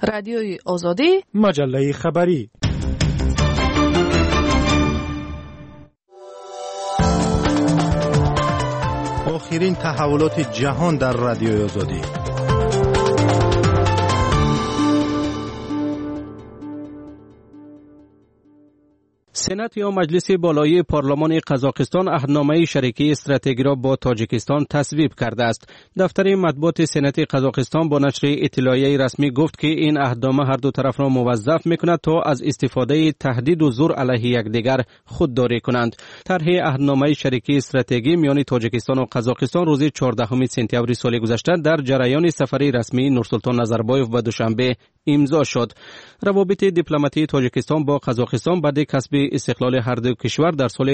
رادیوی آزادی، مجله خبری. آخرین تحولات جهان در رادیوی آزادی. سنات یا مجلس بالای پارلمان قزاقستان عهدنامه شریکی استراتژی را با تاجیکستان تصویب کرده است. دفتر مطبوعات سنات قزاقستان با نشر اطلاعیه رسمی گفت که این عهدنامه هر دو طرف را موظف می‌کند تا از استفاده تهدید و زور علیه یکدیگر خودداری کنند. طرح عهدنامه شریکی استراتژی میان تاجیکستان و قزاقستان روز 14 سپتامبر سال گذشته در جریان سفری رسمی نورسلطان نظربایف به دوشنبه امضا شد. روابط دیپلماتی تاجیکستان با قزاقستان بعد کسب استقلال هر دو کشور در سال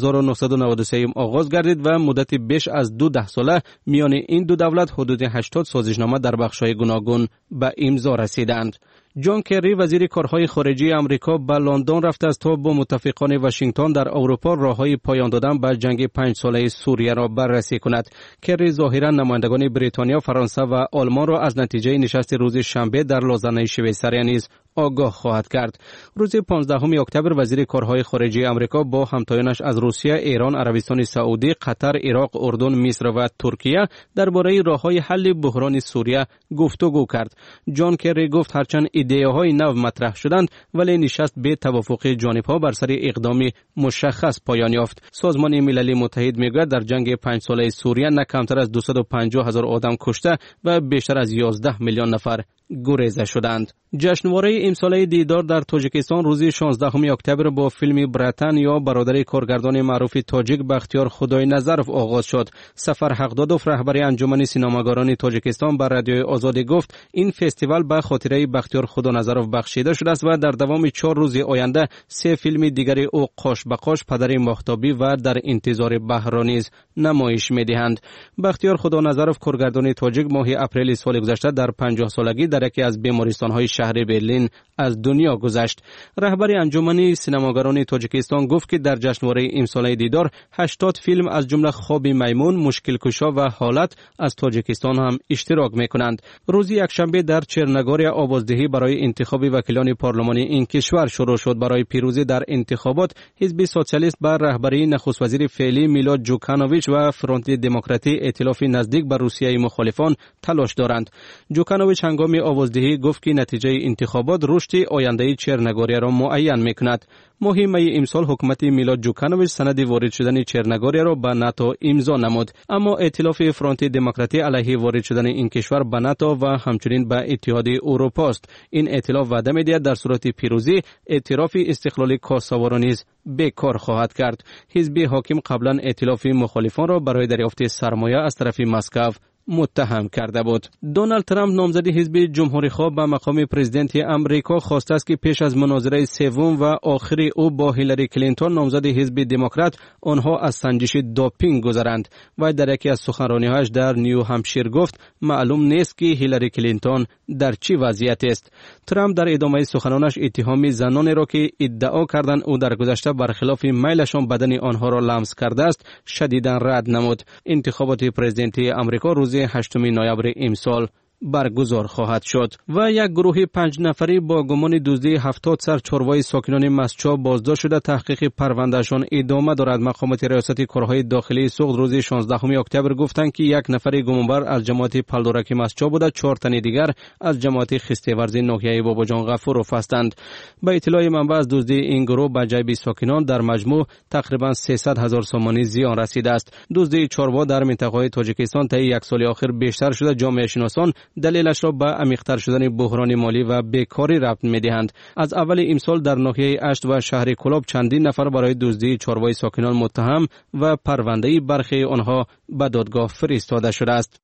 1993 آغاز گردید و مدت بیش از 12 ساله میان این دو دولت حدود 80 سازشنامه در بخش‌های گوناگون به امضا رسیدند. جان کری وزیر کارهای خارجی آمریکا به لندن رفته است تا با متفقان واشنگتن در اروپا راههای پایان دادن به جنگ 5 ساله سوریه را بررسی کند. کری ظاهرا نمایندگان بریتانیا، فرانسه و آلمان را از نتیجه نشست روز شنبه در لوزان شویساریا نیز آگاه خواهد کرد. روز 15 اکتبر وزیر کارهای خارجی آمریکا با همتایانش از روسیه، ایران، عربستان سعودی، قطر، عراق، اردن، مصر و ترکیه درباره راههای حل بحران سوریه گفتگو کرد. جان کری گفت هرچند ایده‌های نو مطرح شدند ولی نشست به توافق جانب‌ها بر سر اقدامی مشخص پایان یافت. سازمان ملل متحد میگوید در جنگ 5 ساله سوریه نه کمتر از 250,000 آدم کشته و بیشتر از 11 میلیون نفر گریزه شدند. جشنواره امساله دیدار در تاجیکستان روز 16 اکتبر با فیلم براتن یا برادر کارگردان معروف تاجیک بختیار خدای نظرف آغاز شد. سفر حقدادوف رهبر انجمن سینماگران تاجیکستان بر رادیوی آزادی گفت این فستیوال به خاطره بختیار خدا نظرف بخشیده شده است و در دوام 4 روز آینده 3 فیلم دیگر او قاش به قاش، پدر ماهتابی و در انتظار بهار نیز نمایش می‌دهند. بختیار خدا نظرف کارگردان تاجیک ماه اپریل سال گذشته در 50 سالگی در یکی از بیمارستان‌های شهر برلین از دنیا گذشت. رهبر انجمن سینماگران تاجیکستان گفت که در جشنواره امساله دیدار 80 فیلم از جمله خواب میمون، مشکل کشا و حالت از تاجیکستان هم اشتراک می‌کنند. روز یکشنبه در چرنگاری آوازدهی برای انتخاب وکیلان پارلمانی این کشور شروع شد. برای پیروزی در انتخابات حزب سوسیالیست بر رهبری نخست وزیر فعلی میلاد جوکانوویچ و فرانت دموکراتی ائتلاف نزدیک به روسیه مخالفان تلاش دارند. جوکانوویچ هنگام آوازدهی گفت که نتیجه انتخابات رشد آینده چرنگاری را معین می‌کند. ماه می امسال حکومت میلاد جوکانوویچ سند وارد شدن چرنگاری را به ناتو امضا نمود، اما ائتلاف فرانت دموکراتی علیه وارد شدن این کشور به ناتو و همچنین به اتحاد اروپا است. این ائتلاف وعده می‌دهد در صورت پیروزی اعتراف استقلال کوسوو نیز بیکار خواهد کرد. حزب حاکم قبلا ائتلاف مخالفان را برای دریافت سرمایه از طرف مسکو متهم کرده بود. دونالد ترامپ نامزد حزب جمهوری‌خواه به مقام پرزیدنت امریکا خواسته است که پیش از مناظره سوم و آخری او با هیلاری کلینتون نامزد حزب دموکرات آنها از سنجش دوپینگ گذرند. و در یکی از سخنرانی‌هایش در نیو همشیر گفت معلوم نیست که هیلاری کلینتون در چه وضعیتی است. ترامپ در ادامه سخنانش اتهام زنانی را که ادعا کردند او در گذشته برخلاف میلشان بدن آنها را لمس کرده است شدیداً رد نمود. انتخابات پرزیدنتی امریکا روز 8 نوامبر امسال برگزار خواهد شد. و یک گروه 5 نفری با گمان دزدی 70 سر چاروای ساکنان مسچا بازداشت شده تحقیق پروندهشان ادامه دارد. مقامات ریاست کارهای داخلی سوخت روز 16 اکتبر گفتند که یک نفر گمانبر از جماعت پلدورک مسچا بوده، 4 تن دیگر از جماعت خسته‌ورز ناحیه باباجان غفوروف هستند. به اطلاع منبع از دزدی این گروه به جیب ساکنان در مجموع تقریبا 300,000 سومانی زیان رسیده است. دزدی چاروا در منطقه تاجیکستان طی یک سال اخیر بیشتر شده. جامعه شناسان دلیلش را به عمیق‌تر شدن بحران مالی و بیکاری ربط می‌دهند. از اول امسال در ناحیه اشت و شهر کلاب چندین نفر برای دزدی چاروای ساکنان متهم و پرونده برخی آنها به دادگاه فرستاده شده است.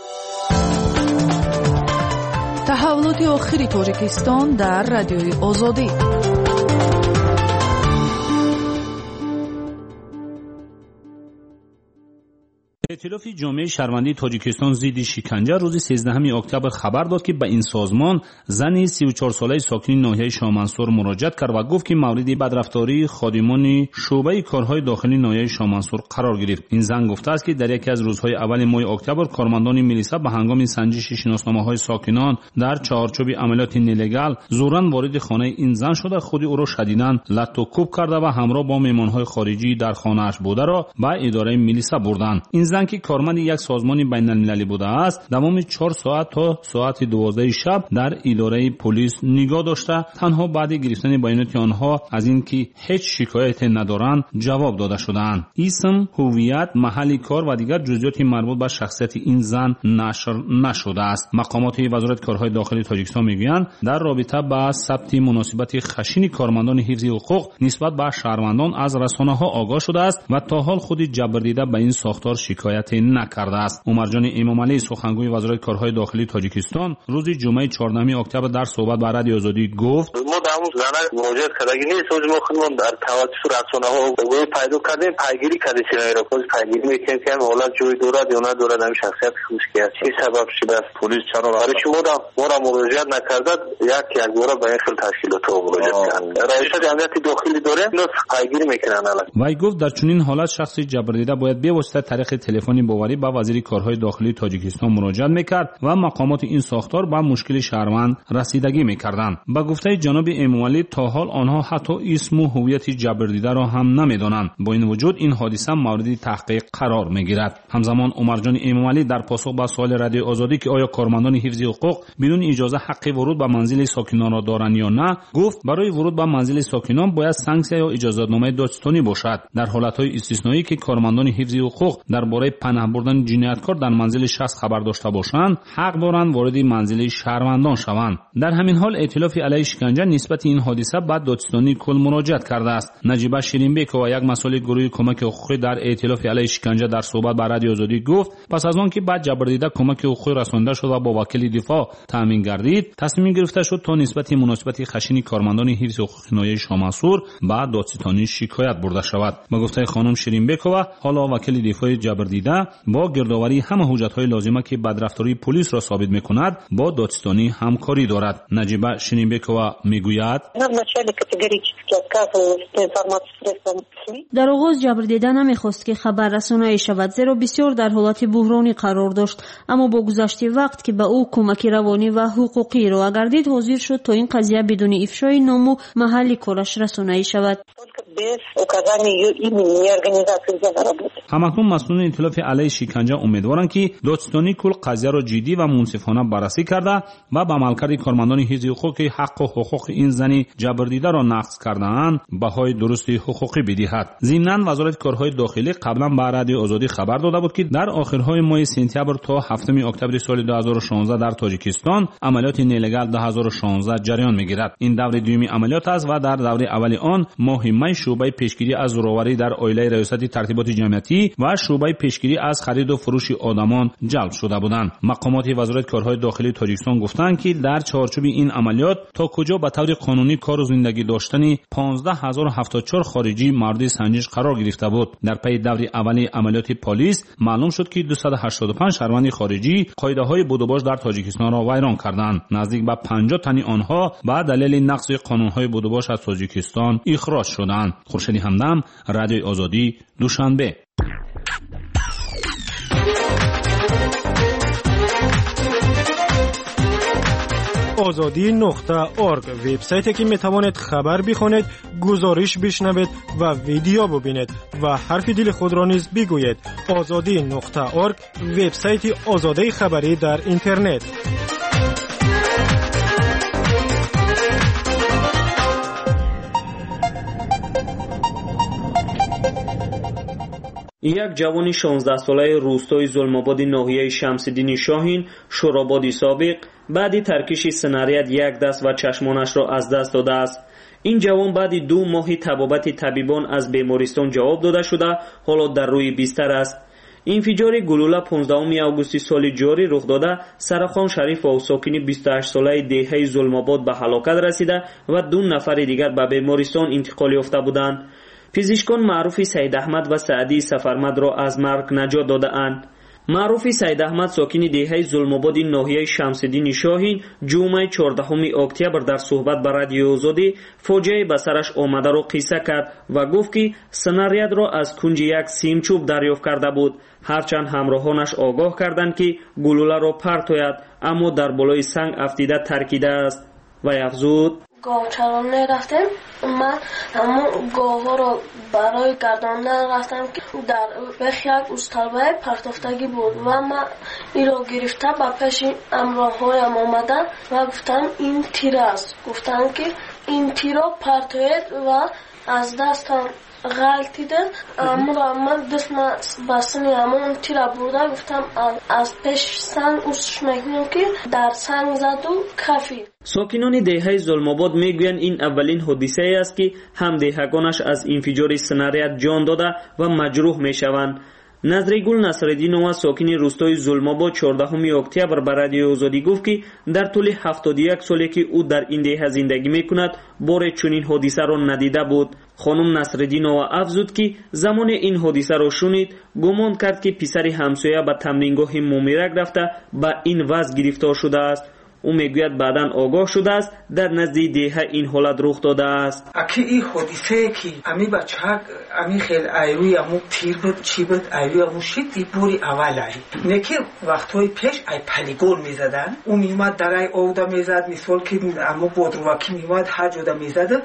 تحولات آخری تاجیکستان در رادیوی آزادی. ائتلاف جامعه شهروندی تاجیکستان ضد شکنجه روز 13 اکتبر خبر داد که به این سازمان زنی 34 ساله ساکن ناحیه شاه منصور مراجعه کرد و گفت که مورد بدرفتاری خادمان شعبه کارهای داخلی ناحیه شاه منصور قرار گرفت. این زن گفته است که در یکی از روزهای اول ماه اکتبر کارمندان میلیسا به هنگام سنجش شناسنامه‌های ساکنان در چارچوب عملیات نلگال زوراً وارد خانه این زن شده خود او را شدیداً لط و کوب کرده و همراه با مهمان‌های خارجی در خانه‌اش بوده را به اداره میلیسا بردند. این زن که کارمند یک سازمان بین‌المللی بوده است تمام 4 ساعت تا ساعت 12 شب در اداره پلیس نگاه داشته. تنها بعد گرفتن بیانات آنها از اینکه هیچ شکایت ندارند جواب داده شدند. اسم، هویت، محل کار و دیگر جزئیات مربوط به شخصیت این زن نشر نشده است. مقامات وزارت کارهای داخلی تاجیکستان میگویند در رابطه با ثبت مناسبت خشن کارمندان حفظ حقوق نسبت به شهروندان از رسانه‌ها آگاه شده است و تا حال خود جبردیده به این ساختار شکایت نکرده است. عمرجان امامعلی سخنگوی وزارت کارهای داخلی تاجیکستان روز جمعه 14 اکتبر در صحبت با رادیو آزادی گفت: ما در اون زنه مواجهه کردگی نیست. ما خودمون در توسط رسانه‌ها گوی پیدا کردیم، پیگیری کردیم. چرا خود پیگیری میکنیم که حالت جوی دورد یا نه دورد همین شخصیت خصوصی است. چه سبب شده است پلیس چرا برای شما ما را مراجعه نکرده؟ یک بار به این خیل تشکیلات مراجعه کرد. رئیس جمعیت داخلی داره اینا پیگیری میکنن. وی گفت در چنین حالت شخص جبردیده باید به واسطه طریق تلفنی باوری به وزیر کارهای داخلی تاجیکستان مراجعه میکرد و مقامات این ساختار به مشکل شهروند رسیدگی میکردند. با گفته جناب امامعلی تا حال آنها حتی اسم و هویت جبردیده را هم نمیدانند. با این وجود این حادثه مورد تحقیق قرار میگیرد. همزمان عمرجان امامعلی در پاسخ به سوال رادیو آزادی که آیا کارمندان حفظ حقوق بدون اجازه حق ورود به منزل ساکنان را دارند یا نه، گفت برای ورود به منزل ساکنان باید سانکسیا یا اجازه‌نامه دادستانی باشد. در حالت‌های استثنایی که کارمندان حفظ حقوق درباره پناه بردن جنایتکار در منزل شخص خبر داشته باشند، حق دارند وارد منزل شهروندان شوند. در همین حال ائتلاف علیه شکنجه نسبت این حادثه به دادستانی کل مراجعه کرده است. نجیبه شیرینبکова یک مسئول گروه کمک حقوقی در ائتلاف علیه شکنجه در صحبت با رادیو آزادی گفت پس از آن که بعد جبردیده کمک حقوقی رسانده شد و با وکیل دفاع تامین گردید، تصمیم گرفته شد تا نسبت مناسبت خشن کارمندان حفظ حقوق ناحیه شاه منصور به دادستانی شکایت برده شود. با گفته خانم شیرینبکова حالا وکیل دفاع جبردیده با گردآوری همه حجت‌های لازمه که بدرفتاری پلیس را ثابت می‌کند با دادستانی همکاری دارد. نجیبه شیرینبکова میگوید: در آغاز جبردیده نمیخواست که خبر رسانایی شود، زیرا بسیار در حالت بحرانی قرار داشت، اما با گذشت وقت که به او کمک روانی و حقوقی را گردید حاضر شد تا این قضیه بدون افشای نام و محل کارش رسانایی شود. همکنون مسئولان ائتلاف علیه شکنجه امیدوارند که دادستانی کل قضیه را جدی و منصفانه بررسی کرده و به عملکرد کارمندان حفظ حقوق حق و حقوق این زنی جبردیده را نقض کرده‌اند بهای درست حقوقی بدهد. ضمناً وزارت کارهای داخلی قبلا به رادیو آزادی خبر داده بود که در آخرهای ماه سپتامبر تا 7 اکتبر سال 2016 در تاجیکستان عملیات نلگال 2016 جریان میگیرد. این دور دومی عملیات است و در دوره اول آن ماه می شعبه پیشگیری از زورآوری در عائله ریاست ترتیبات جمعیتی و شعبه پیشگیری از خرید و فروش آدمان جلب شده بودند. مقامات وزارت کارهای داخلی تاجیکستان گفتند که در چارچوب این عملیات تا کجا به طور قانونی کار و زندگی داشتن 15074 خارجی مورد سنجش قرار گرفته بود. در پی دوره اولی عملیات پلیس معلوم شد که 285 شهروند خارجی قاعده‌های بود و باش در تاجیکستان را ویران کردند. نزدیک به 50 تن آنها به دلیل نقض قانون‌های بود و باش از تاجیکستان اخراج شدند. خورشید همدم، رادیو آزادی، دوشنبه. azadi.org وبسایتی که میتوانید خبر بخونید، گزارش بشنوید و ویدیو ببینید و حرف دل خود را نیز بگویید. azadi.org وبسایت آزادی خبری در اینترنت. یک جوان 16 ساله روستای ظلم‌آباد ناحیه شمس‌الدین شاهین شورابادی سابق بعد ترکش سناریت یک دست و چشمانش را از دست داده است. این جوان بعد 2 ماه طبابت طبیبان از بیمارستان جواب داده شده حالا در روی بستر است. انفجار گلوله 15 آگوست سال جاری رخ داده سرخان شریف و ساکن 28 ساله دهه ظلم‌آباد به هلاکت رسیده و 2 نفر دیگر به بیمارستان انتقال یافته بودند. پزشکان معروف سید احمد و سعدی سفرمد را از مرگ نجات داده‌اند. معروف سید احمد ساکن دهه ظلم‌آباد ناحیه شمس‌الدین شاهین جمعه 14 اکتبر در صحبت با رادیو آزادی فاجعه به سرش آمده را قصه کرد و گفت که سناریاد را از کنج یک سیمچوب دریافت کرده بود. هرچند همراهانش آگاه کردند که گلوله را پرتاید، اما در بالای سنگ افتیده ترکیده است و افزود: گاو چرانه رفتم، من همون گاو ها رو برای گرداندن رفتم که در بخ یک استالبه پرتافتگی بود و من این رو گرفته به پیش همراه هایم آمدن و گفتم این تیر است. گفتن که این تیر رو پرتاید و از دستم غلطیده، اما من دست بستنی همون تیر برده گفتم از پیش سنگ اوستش میکنیم که در سنگ زد و کفی. ساکنان دهه ظلم‌آباد میگویند این اولین حادثه است که هم دهقانش از انفجار سناریاد جان داده و مجروح میشوند. نظریگل نصرالدینова ساکن روستای ظلم‌آباد 14 اکتبر به رادیو آزادی گفت که در طول 71 سالی که او در این دهه زندگی میکند بار چنین حادثه را ندیده بود. خانم نصرالدینова افزود که زمان این حادثه را شنید گمان کرد که پسر همسایه به تمرینگاه مومیرک رفته به این وضع گرفتار شده است. او میگوید بعداً آگاه شده است در نزدیک دهه این حالت رخ داده است. اکی این حادثه که امی بچه‌ها امی خیلی ایروی امو تیر بود چی بود ایروی امو شدی بوری اول ای نکی وقتهای پیش ای پلیگون میزدن او میومد در ای اودا میزد مثال که امو بودروکی میومد هر جودا میزد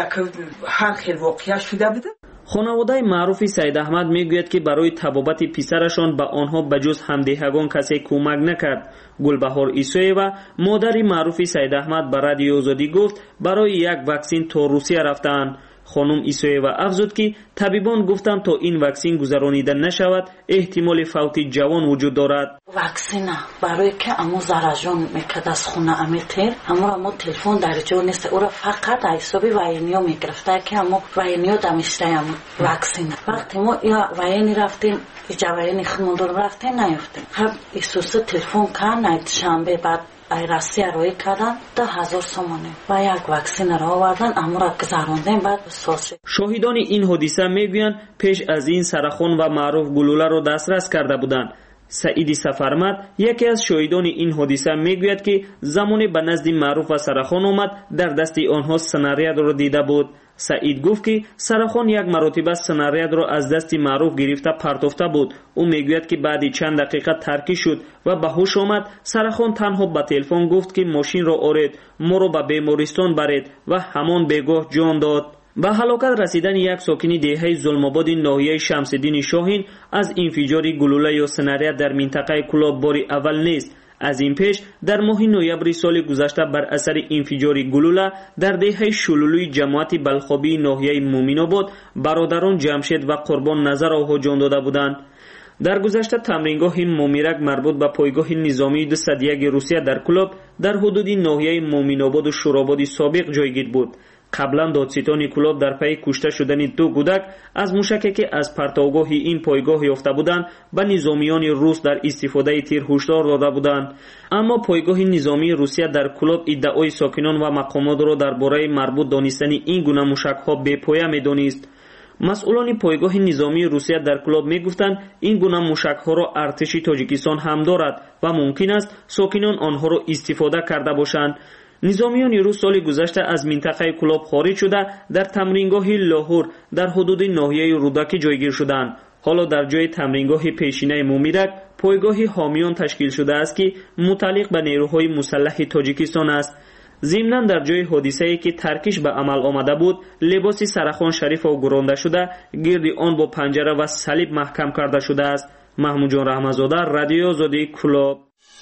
هر خیلی واقعیت شده بوده. خانواده معروف سید احمد میگوید که برای طبابت پسرشان به آنها بجز همدهگان کسی کمک نکرد. گلبهار عیسویeva مادر معروف سید احمد به رادیو آزادی گفت برای یک واکسن تا روسیه رفتند. خانم عیسویeva افزود که طبیبان گفتند تا این واکسن گذرانیده نشود احتمال فوت جوان وجود دارد. واکسن برای که امو زراجون میکرد از خونه امیتر امو تلفن در جو نیست، او را فقط حسابی واینیو میگرفته که امو واینیو دمیشته امو واکسن. وقتی ما یا واینی رفتیم جوانی خموندون رفتیم نیفتیم هم ایسوس تلفن کن شنبه بعد ای راستی روی کردن 10,000 سومانه و یک واکسن را آوردن اما را گذراندن بعد سوس. شاهدان این حادثه میگویند پیش از این سرخان و معروف گلوله را دسترس کرده بودند. سعید سفرمد یکی از شاهدان این حادثه میگوید که زمانی به نزد معروف و سرخان آمد در دست آنها سناریاد را دیده بود. سعید گفت که سرخان یک مرتبه سناریاد را از دست معروف گرفته پرتافته بود. او میگوید که بعد چند دقیقه ترکی شد و به هوش آمد. سرخان تنها به تلفن گفت که ماشین را آرید، ما را به بیمارستان برید و همان بیگاه جان داد. به هلاکت رسیدن یک ساکن دهه ظلم‌آباد ناحیه شمس‌الدین شاهین از انفجار گلوله یا سناریاد در منطقه کلاب باری اول نیست. از این پیش در ماه نوامبر سال گذشته بر اثر انفجار گلوله در دهه شلولوی جماعت بلخابی ناحیه مومن‌آباد برادران جمشید و قربان نظر آنها جان داده بودند. در گذشته تمرینگاه مومیرک مربوط به پایگاه نظامی 201 روسیه در کلاب در حدود ناحیه مومن‌آباد و شوراباد سابق جایگیر بود. قبلا دادستان کلاب در پی کشته شدن دو کودک از موشکی که از پرتوگاه این پایگاه یافته بودند به نظامیان روس در استفاده تیر هشدار داده بودند. اما پایگاه نظامی روسیه در کلاب ادعای ساکنان و مقامات را درباره مربوط دانستن این گونه موشک‌ها بی‌پایه می‌دانست. مسئولان پایگاه نظامی روسیه در کلاب میگفتند این گونه موشک‌ها را ارتش تاجیکستان هم دارد و ممکن است ساکنان آنها را استفاده کرده باشند. نظامیان روس سال گذشته از منطقه کلاب خارج شده در تمرینگاه لاهور در حدود ناحیه رودکی جایگیر شدند. حالا در جای تمرینگاه پیشینه مومیرک پایگاه حامیان تشکیل شده است که متعلق به نیروهای مسلح تاجیکستان است. ضمناً در جای حادثه‌ای که ترکش به عمل آمده بود لباس سرخان شریف گرانده شده گرد آن با پنجره و صلیب محکم کرده شده است. محمود جان رحمت‌زاده، رادیو آزادی کلاب.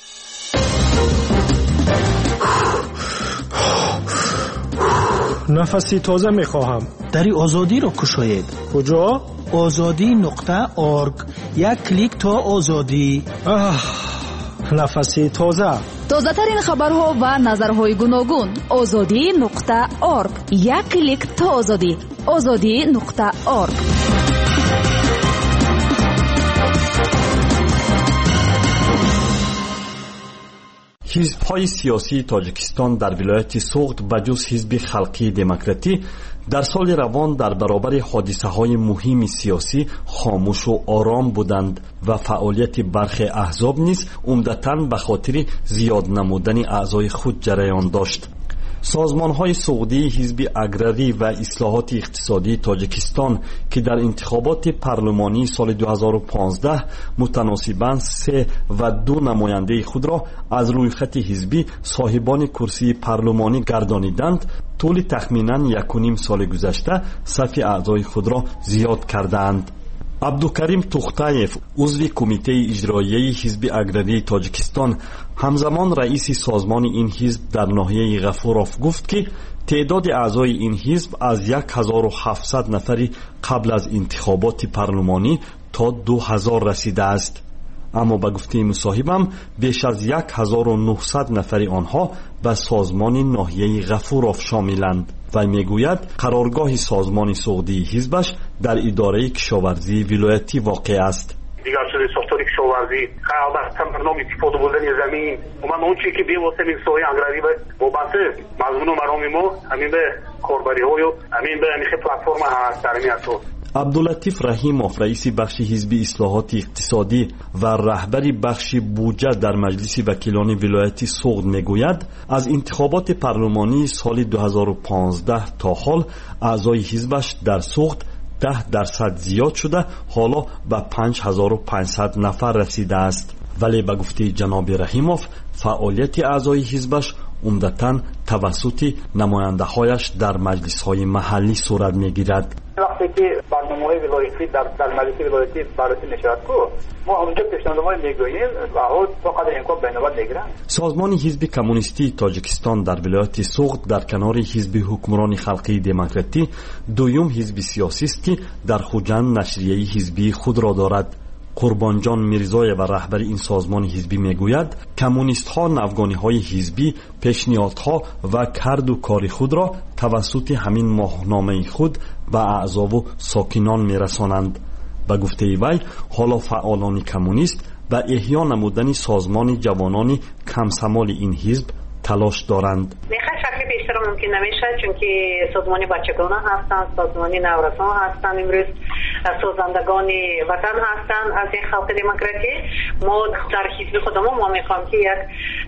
نفسی تازه میخواهم. دری آزادی رو کشاید. کجا؟ azadi.org. یک کلیک تا آزادی. نفسی تازه. تازه ترین خبرها و نظرهای گوناگون. azadi.org. یک کلیک تا آزادی. azadi.org. حزب‌های سیاسی تاجیکستان در ولایت سوغد بجز حزب خلقی دموکراتی در سال روان در برابر حادثه‌های مهم سیاسی خاموش و آرام بودند و فعالیت برخی احزاب نیز عمدتاً به خاطر زیاد نمودن اعضای خود جریان داشت. سازمان‌های سعودی حزب اگراری و اصلاحات اقتصادی تاجیکستان که در انتخابات پارلمانی سال 2015 متناسباً 3 و 2 نماینده خود را از روی خط حزبی صاحبان کرسی پارلمانی گردانیدند، طول تخمیناً 1.5 سال گذشته صف اعضای خود را زیاد کردند. عبدالکریم توختایف عضو کمیته اجرایی حزب اگراری تاجیکستان همزمان رئیس سازمان این حزب در ناحیه غفوروف گفت که تعداد اعضای این حزب از 1700 نفری قبل از انتخابات پارلمانی تا 2000 رسیده است. اما به گفته مصاحبم بیش از 1900 نفری آنها به سازمان ناحیه غفوروف شاملند و میگوید قرارگاه سازمان سعودی حزبش در اداره کشاورزی ولایتی واقع است. دیگر شده ساختار کشاورزی، البته برنامه استفاده بردن زمین و من اون چیزی که به واسطه این سوی اگراری وابسته مضمون و مرام ما همین به کاربری‌ها و همین به این پلتفرم هست در این اساس. عبداللطیف رحیموف رئیس بخش حزب اصلاحات اقتصادی و رهبر بخش بودجه در مجلس وکیلان ولایت سوغد میگوید از انتخابات پارلمانی سال 2015 تا حال اعضای حزبش در سوغد 10% زیاد شده حالا به 5500 نفر رسیده است. ولی به گفته جناب رحیموف فعالیت اعضای حزبش عمدتاً توسط نماینده‌هایش در مجلس‌های محلی صورت می‌گیرد. وقتی که برنامه‌های ولایتی در مجلس ولایتی بررسی می‌شود ما اونجا پیشنهادهای می‌گوییم و فقط امکان بین‌الملل می‌گیرند. سازمان حزب کمونیستی تاجیکستان در ولایت سوغد در کنار حزب حکمران خلقی دموکراتی دوم حزب سیاسی است که در خوجند نشریه حزبی خود را دارد. قربانجان میرزای و رهبر این سازمان حزبی میگوید کمونیست ها نوگانی های حزبی پیشنهادها و کرد و کار خود را توسط همین ماهنامه خود به اعضا و ساکنان میرسانند. به گفته وی حالا فعالان کمونیست به احیا نمودن سازمان جوانان کمسمال این حزب تلاش دارند. شکل بیشتر ممکن نمیشه چون که سازمانی بچگانه هستند، سازمانی نورسان هستند، امروز سازندگان وطن هستند از این خلق دموکراتی. ما در حزب خودمون ما میخوایم که یک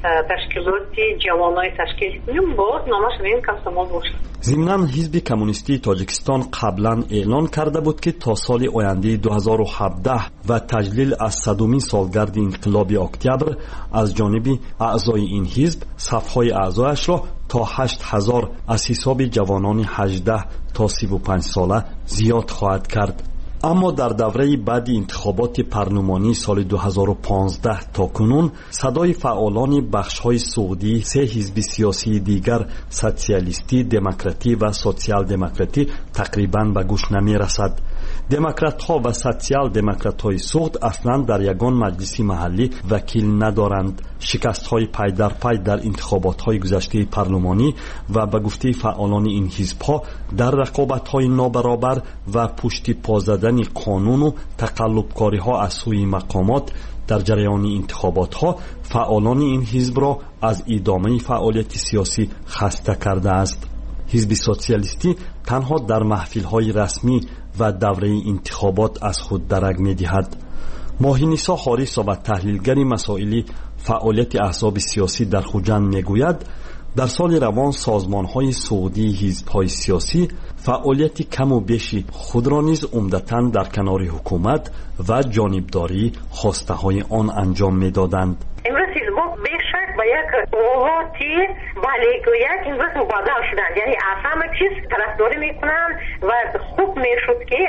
تشکیلات جوانای تشکیل کنیم باز نامش این کمسمال باشه. ضمناً حزب کمونیستی تاجیکستان قبلا اعلان کرده بود که تا سال آینده 2017 و تجلیل از 100مین سالگرد انقلاب اکتبر از جانب اعضای این حزب صفهای اعضایش را تا 8000 از حساب جوانان 18 تا 35 ساله زیاد خواهد کرد. اما در دوره بعد انتخابات پارلمانی سال 2015 تا کنون صدای فعالان بخش‌های سعودی 3 حزب سیاسی دیگر سوسیالیستی، دموکراتی و سوسیال دموکراتی تقریباً به گوش نمی‌رسد. دموکرات‌ها و سوسیال دموکرات‌های سوغد اصلاً در یگان مجلس محلی وکیل ندارند. شکست‌های پای در پای در انتخابات‌های گذشته پارلمانی و به گفته فعالان این حزب‌ها در رقابت‌های نابرابر و پشت پا زدن قانون و تقلب‌کاری‌ها از سوی مقامات در جریان انتخابات‌ها فعالان این حزب را از ادامه فعالیت سیاسی خسته کرده است. حزب سوسیالیستی تنها در محفل‌های رسمی و دوره انتخابات از خود درک می‌دهد. ماهینیسا حارث و تحلیلگر مسائل فعالیت احزاب سیاسی در خوجند میگوید در سال روان سازمان‌های سعودی حزب‌های سیاسی فعالیت کم و بیش خود را نیز عمدتاً در کنار حکومت و جانبداری خواسته‌های آن انجام می‌دادند. امروز حزب‌ها بیشک با یک قواتی بالگویت امروز مبادل شدند، یعنی اصلا چیز طرفداری میکنند و خوب میشد که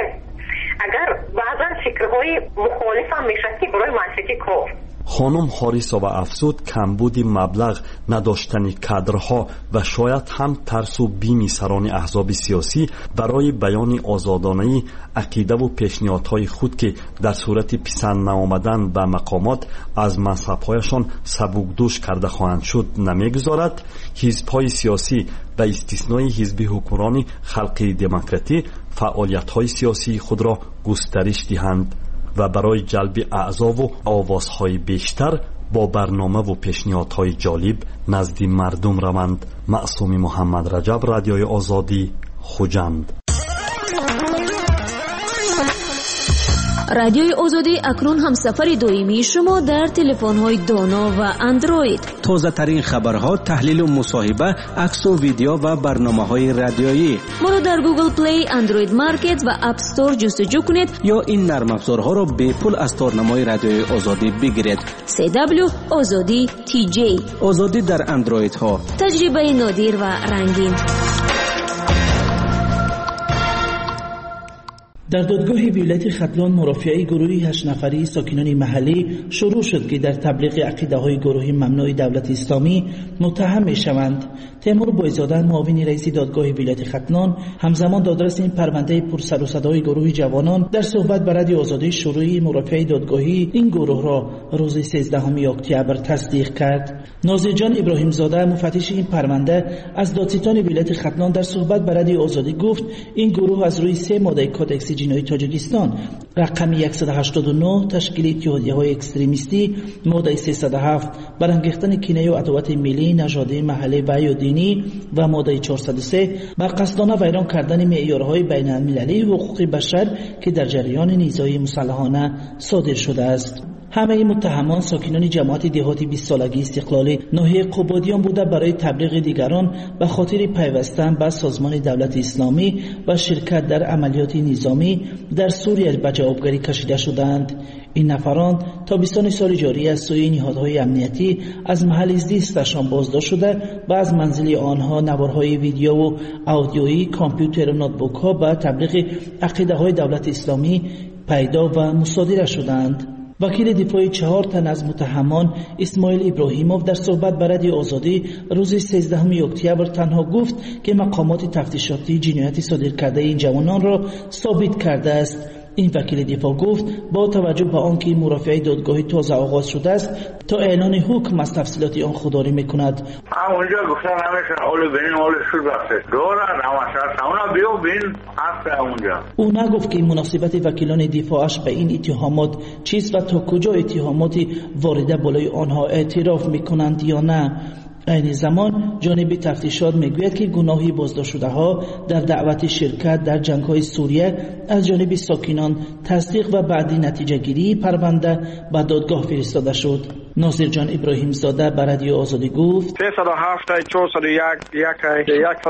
اگر بعضا فکرهای مخالف هم میشد که برای منطقی کار. خانم حارثا و افزود کمبود مبلغ، نداشتن کادرها و شاید هم ترس و بیم سران احزاب سیاسی برای بیان آزادانه عقیده و پیشنهادهای خود که در صورت پسند نآمدن به مقامات از منصب‌هایشان سبکدوش کرده خواهند شد نمیگذارد حزب‌های سیاسی به استثنای حزب حکمران خلقی دموکراتی فعالیت‌های سیاسی خود را گسترش دهند و برای جلب اعضا و آوازهای بیشتر با برنامه و پیشنهادهای جالب نزد مردم روند. معصوم محمد رجب، رادیوی آزادی، خوجند. رادیوی آزادی اکنون هم سفر دائمی شما در تلفن‌های دانا و اندروید. تازه ترین خبرها، تحلیل و مصاحبه، عکس و ویدیو و برنامه‌های رادیویی. ما را در گوگل پلی، اندروید مارکت و اپ استور جستجو کنید یا این نرم افزارها را به پول از تارنمای رادیوی آزادی بگیرید. CW آزادی TJ، آزادی در اندروید ها، تجربه نادر و رنگین. در دادگاه ولایت ختلان مرافعه گروهی 8 نفری ساکنان محلی شروع شد که در تبلیغ عقیده‌های گروهی ممنوع دولت اسلامی متهم می‌شوند. تیمور بایزاده، معاون رئیس دادگاه ولایت ختلان، همزمان دادرس این پرونده پرسر و صدای گروه جوانان، در صحبت با رادیو آزادی شروعی مرافعه دادگاهی این گروه را روز 13 اکتبر تصدیق کرد. ناظر جان ابراهیم زاده، مفتش این پرونده، از دادستان ولایت ختلان در صحبت با رادیو آزادی گفت این گروه از روی 3 ماده کدکس جنایی تاجیکستان رقم 189 تشکیل اتحادیه‌های اکستریمیستی، ماده 307 برانگیختن کینه و عداوت ملی، نژادی، محلی و یا دینی و ماده 403 بر قصدانه ویران کردن معیارهای بین‌المللی حقوق بشر که در جریان نیزهای مسلحانه صادر شده است. همه متهمان ساکنان جماعت دهاتی 20 سالگی استقلالی ناحیه قبادیان بوده برای تبلیغ دیگران به خاطر پیوستن به سازمان دولت اسلامی و شرکت در عملیات نظامی در سوریه به جوابگری کشیده شدند. این نفران تا 20 سال جاری از سوی نهادهای امنیتی از محل زیستشان بازداشت شده و از منزل آنها نوارهای ویدیو و آدیویی، کامپیوتر و نوتبوک ها به تبلیغ عقیده های دولت اسلامی پیدا و مصادره شدند. وکیل دفاع 4 تن از متهمان اسماعیل ابراهیموف در صحبت با رادیو آزادی روز 13 اکتبر تنها گفت که مقامات تفتیشاتی جنایت صادر کرده این جوانان را ثابت کرده است. این وکیل دفاع گفت با توجه به آنکه مرافعه دادگاهی تازه آغاز شده است تا اعلان حکم از تفصیلات آن خودداری میکند. اونجا گفتن همیشه اول بین اول شد بخشش دارن همه اونا بیو بین هست اونجا. او نگفت که مناسبت وکیلان دفاعش به این اتهامات چیست و تا کجا اتهاماتی وارده بالای آنها اعتراف میکنند یا نه. این زمان جانب تفتیشات میگوید که گناهی بازداشت شده ها در دعوت شرکت در جنگ های سوریه از جانب ساکنان تصدیق و بعدی نتیجه گیری پرونده به دادگاه فرستاده شد. ناظر جان ابراهیم زاده به رادیو آزادی گفت 307 401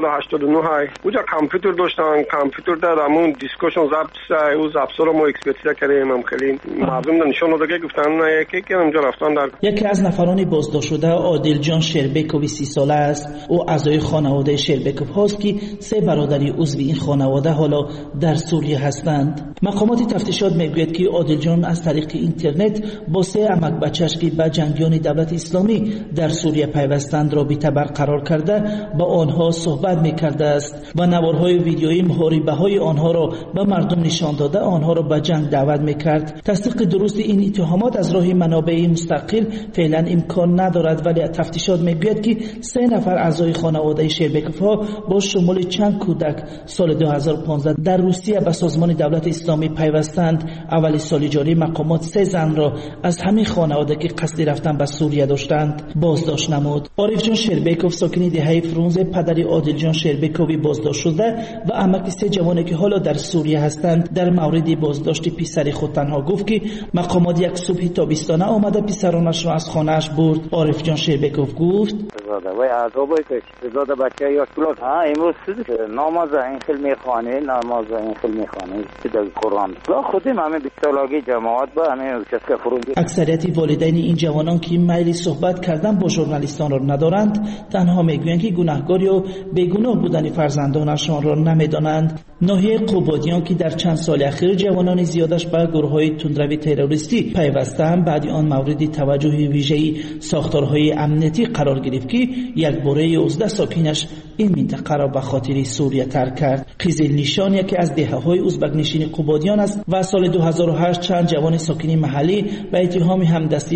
189 اونجا کامپیوتر داشتن، کامپیوتر در همون دیسکشن ضبط او ضبط رو ما اکسپرتیز کردیم. هم خیلی مردم نشون داده گفتن یکی اونجا رفتن در. یکی از نفران بازداشت شده عادل جان شربکوی 30 ساله است. او اعضای خانواده شربکوف هست که 3 برادری عضو این خانواده حالا در سوریه هستند. مقامات تفتیشات میگوید که عادل جان از طریق اینترنت با 3 عمک بچه‌اش که با جنگیان دولت اسلامی در سوریه پیوستند رابطه برقرار کرده با آنها صحبت میکرده است و نوارهای ویدیویی محاربه‌های آنها را به مردم نشان داده آنها را به جنگ دعوت میکرد. تصدیق درست این اتهامات از راه منابع مستقل فعلا امکان ندارد، ولی تفتیشات میگوید که 3 نفر اعضای خانواده شربکوف ها با شمول چند کودک سال 2015 در روسیه به سازمان دولت اسلامی پیوستند. اول سال جاری مقامات 3 زن را از همین خانواده که قصد رفتن به سوریه داشتند بازداشت نمود. عارف جان شربکوف ساکن دهه فرونزه پدر عادل جان شربکوی بازداشت شده و عمک 3 جوانی که حالا در سوریه هستند در مورد بازداشت پسر خود تنها گفت که مقامات یک صبح تابستانه آمده پسرانش را از خانه‌اش برد. عارف جان شربکوف گفت وای عذابای که زاده بچه یا شلات امروز نماز این خیلی میخوانه نماز این خیلی میخوانه در قرآن لا خودم همه 20 سالگی جماعت با همه چسکه فرونگی. اکثریت والدین این جوانان که میل صحبت کردن با ژورنالیستان را ندارند تنها میگویند که گناهکار یا بیگناه بودن فرزندانشان را نمیدانند. ناحیه قبادیان که در چند سال اخیر جوانان زیادش به گروه‌های تندروی تروریستی پیوستند بعد آن مورد توجه ویژه‌ای ساختارهای امنیتی قرار گرفت که یک باره 11 ساکنش این منطقه را به خاطر سوریه ترک کرد. خیزل نیشان یکی از دهه‌های ازبک نشین قبادیان است و سال 2008 چند جوان ساکن محلی به اتهام همدستی به حرکت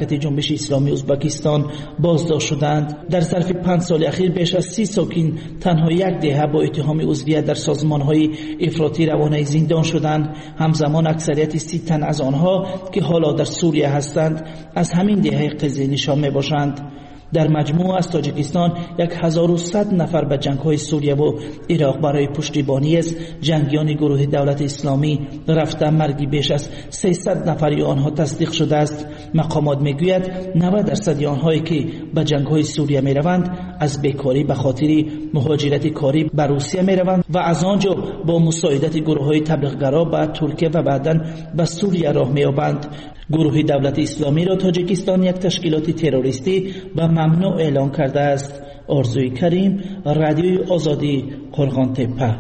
حرکت جنبش اسلامی ازبکستان بازداشت شدند. در ظرف 5 سال اخیر بیش از 30 ساکن تنها یک دهه با اتهام عضویت در سازمان‌های افراطی روانه زندان شدند. همزمان اکثریت 30 تن از آنها که حالا در سوریه هستند از همین دهه قضیه نشان می‌باشند. در مجموع از تاجیکستان 1100 نفر به جنگ‌های سوریه و عراق برای پشتیبانی از جنگیان گروه دولت اسلامی رفته مرگ بیش از 300 نفری آنها تصدیق شده است. مقامات میگوید 90% آنهایی که به جنگ‌های سوریه میروند از بیکاری به خاطر مهاجرت کاری به روسیه میروند و از آنجا با مساعدت گروه‌های تبلیغ‌گرا به ترکیه و بعداً به سوریه راه می‌یابند. گروه دولت اسلامی را تاجیکستان یک تشکیلات تروریستی و ممنوع اعلام کرده است. آرزوی کریم، رادیوی آزادی، قرغان تپه.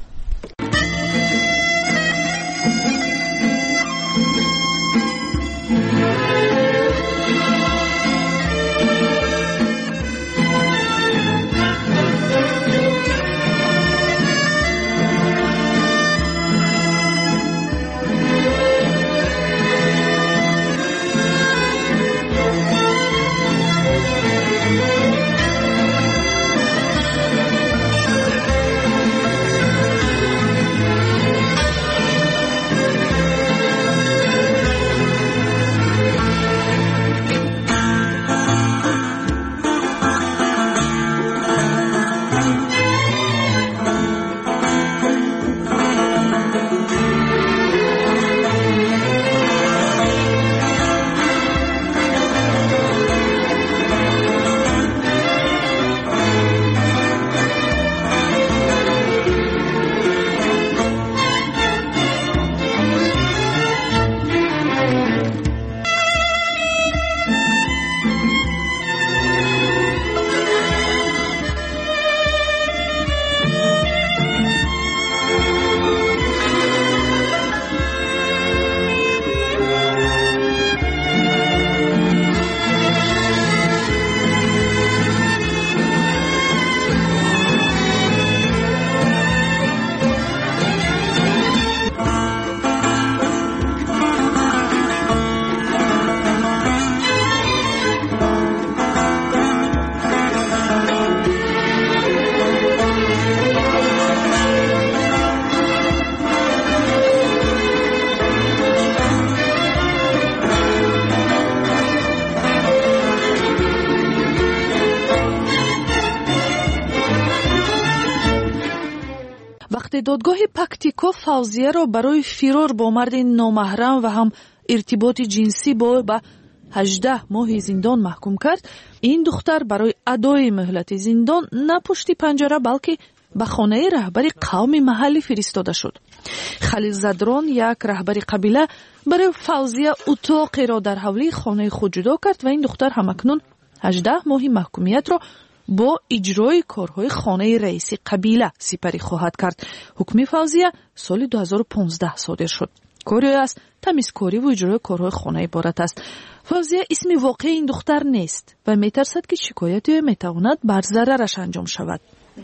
دادگاه پکتیکو فوزیه را برای فرار با مرد نامحرم و هم ارتباط جنسی با 18 ماه زندان محکوم کرد. این دختر برای ادای مهلت زندان نه پشت پنجره بلکه به خانه رهبر قوم محلی فرستاده شد. خلیل زدران، یک رهبر قبیله، برای فوزیه اتاقی را در حولی خانه خود جدا کرد و این دختر همکنون 18 ماه محکومیت را با اجرای کارهای خانه رئیس قبیله سپری خواهد کرد. حکم فوزیه سال 2015 صادر شد. کاری از تمیزکاری و اجرای کارهای خانه عبارت است. فوزیه اسم واقعی این دختر نیست و میترسد که شکایتی میتواند بر ضررش انجام شود.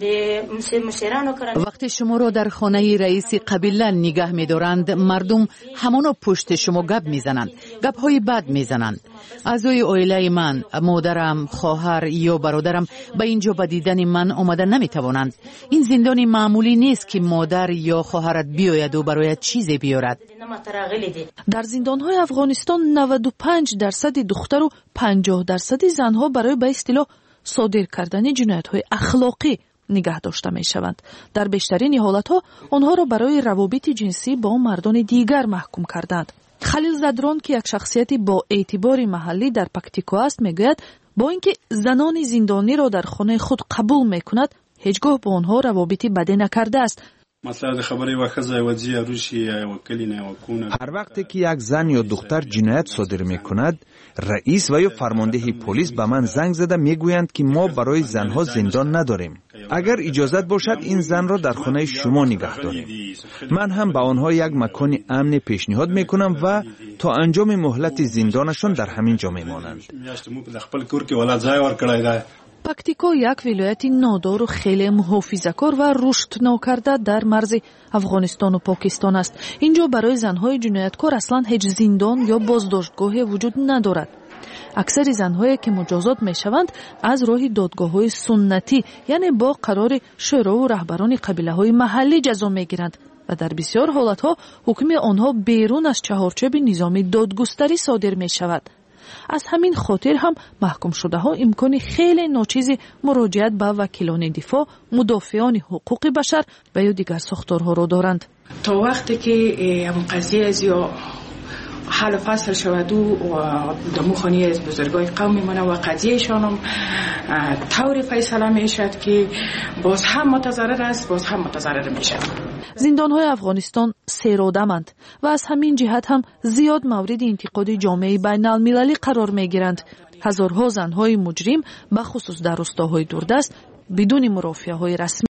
وقتی شما را در خانه رئیس قبیله نگاه می‌دارند، مردم همانا پشت شما گپ میزنند، گپ‌های بد میزنند. اعضای عائله من، مادرم، خواهر یا برادرم به اینجا به دیدن من آمده نمیتوانند. این زندان معمولی نیست که مادر یا خواهرت بیاید و برایت چیزی بیارد. در زندان‌های افغانستان 95% دختر و 50% زنها برای به اصطلاح صادر کردن جنایت‌های اخلاقی نگه داشته می شوند. در بیشترین حالتها آنها را برای روابط جنسی با مردان دیگر محکوم کردند. خلیل زدران که یک شخصیت با اعتبار محلی در پکتیکو است میگوید با اینکه زنان زندانی را در خانه خود قبول میکند، هیچگاه با آنها روابطی بدی نکرده است. هر وقتی که یک زن یا دختر جنایت صادر می کند، رئیس و یا فرمانده پلیس به من زنگ زده می گویند که ما برای زنها زندان نداریم. اگر اجازت باشد این زن را در خانه شما نگه داریم. من هم به آنها یک مکان امن پیشنهاد می کنم و تا انجام مهلت زندانشان در همین جا می مانند. پکتیکو یک ولایت نادار و خیلی محافظه‌کار و رشد ناکرده در مرز افغانستان و پاکستان است. اینجا برای زنهای جنایتکار اصلا هیچ زندان یا بازداشتگاهی وجود ندارد. аксари занҳое ки муҷозот мешаванд аз роҳи додгоҳҳои суннатӣ, яъне бо қарори шӯрову раҳбарони қабилаҳои маҳаллӣ ҷазо мегиранд ва дар бисёр ҳолатҳо ҳукми онҳо берун аз чаҳорчӯби низоми додгустарӣ содир мешавад. аз ҳамин хотир ҳам маҳкумшудаҳо имкони хеле ночизи муроҷиат ба вакилони дифоъ, мудофиёни ҳуқуқи башар ва ё дигар сохторҳоро доранд. то вақте ки қазия аз ё حل و فصل شود و دمو خانی از بزرگای قوم میمونه و قضیهشان هم طوری فیصله میشد که باز هم متضرر است، باز هم متضرر میشد. زندانهای افغانستان سیرآدمند و از همین جهت هم زیاد مورد انتقاد جامعه بین المللی قرار میگیرند. هزارها زنهای مجرم بخصوص در روستاهای دوردست بدون مرافعه‌های رسمی